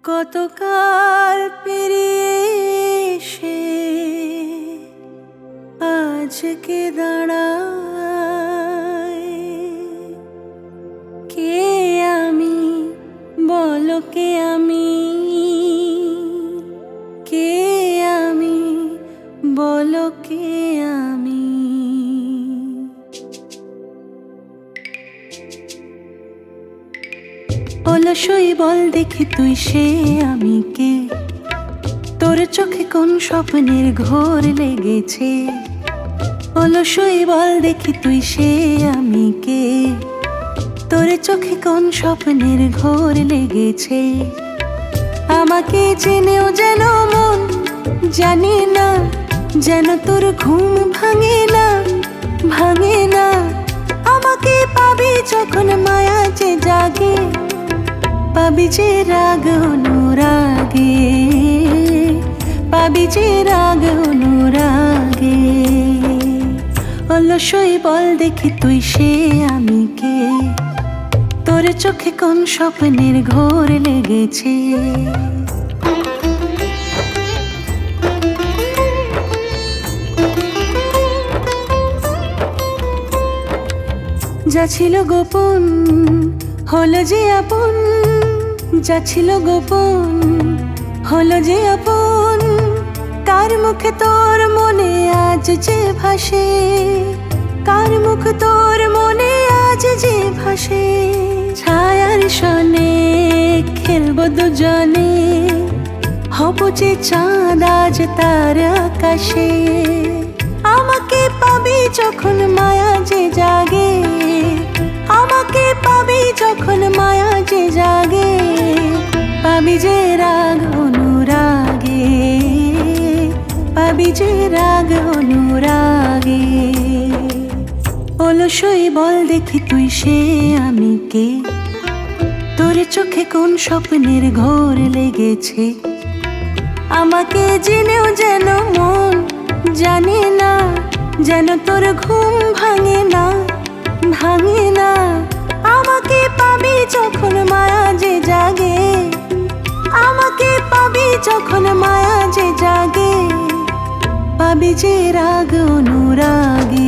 কতকাল পেরিয়ে এসে আজকে দাঁড়ায়, কে আমি বলো, কে আমি, কে আমি বলো, কে আমি। অলসই বল দেখি তুই সে আমি কে, তোর চোখে কোন স্বপ্নের ঘোর লেগেছে। অলসই বল দেখি তুই সে আমি কে, তোর চোখে কোন স্বপ্নের ঘোর লেগেছে। আমাকে চেনেও যেন মন জানি না, যেন তোর ঘুম ভাঙে না, ভাঙে না। আমাকে পাবি যখন মায়া যে জাগে, পাবি যে রাগ অনুরাগে, পাবি যে রাগ অনুরাগে। অলসই বল দেখি তুই সে আমি কে, তোর চোখে কোন স্বপ্নের ঘোর লেগেছে। যা ছিল গোপন হলো যে আপন, যা ছিল গোপন হলো যে আপন। কার মুখে তোর মনে আজ যে ভাসে, কার মুখ তোর মনে আজ যে ভাসে। ছায়ার সনে খেলবো দুজনে, হব যে চাঁদ আজ তার আকাশে। আমাকে পাবি যখন মায়া যে জাগে, আমাকে পাবি যখন মায়া যে জাগে। পাবি যে রাগ অনুরাগে, পাবি যে রাগ অনুরাগে। অলসই বল দেখি তুই সে আমি কে, তোর চোখে কোন স্বপ্নের ঘোর লেগেছে। আমাকে জেনেও যেন মন জানে না, যেন তোর ঘুম ভাঙে না, ভাঙে না। আমাকে পাবি যখন মায়া যে জাগে, আমাকে পাবি যখন মায়া যে জাগে। পাবি যে রাগ অনুরাগে,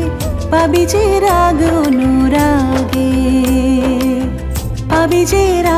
পাবি যে রাগ অনুরাগে, পাবি যে